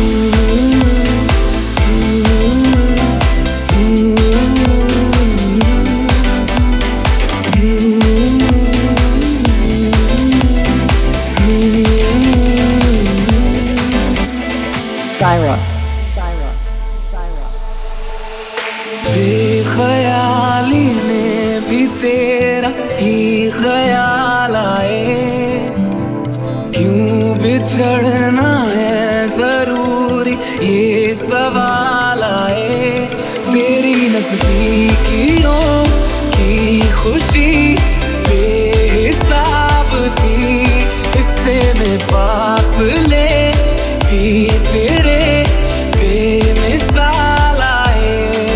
Syra. बेख्याली में भी तेरा ही ख्याल आए, क्यों बिछड़ना है जरूरी ये सवाल आए। तेरी नज़दीकियों की खुशी बेहिसाब थी, इससे में फासले भी तेरे बेमिसाल आए।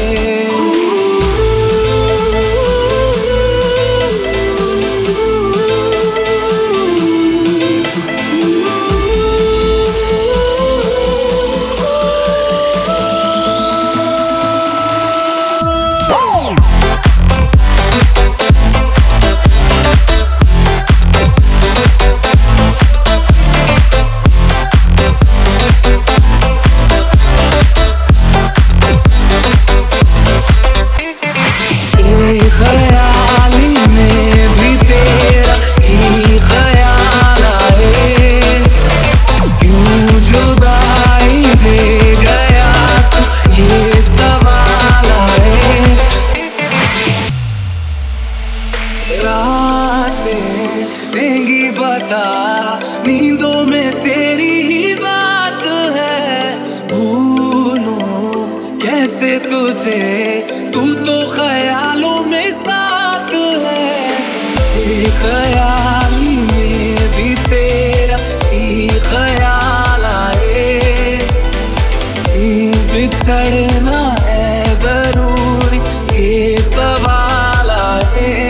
ख्याली में भी तेरा ही ख्याल आए, क्यों जुदाई दे गया तू ये सवाल आए। रातें देंगी बता, नींदों में तेरी ही बात है। भूलूं कैसे तुझे, तू तो ख्यालों में साथ है। ख्याली में भी तेरा ही ख्याल आए, बिछड़ना है जरूरी ये सवाल आए।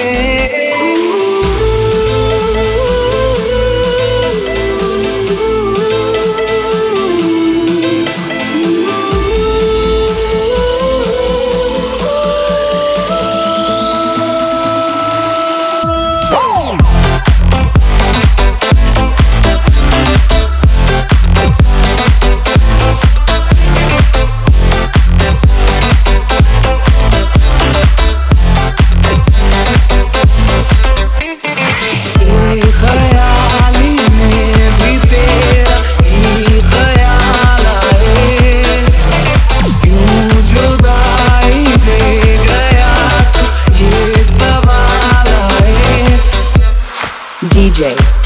ख्याली में भी तेरा ही ख्याल आए, क्यों जुदाई दे गया तू ये सवाल आए। DJ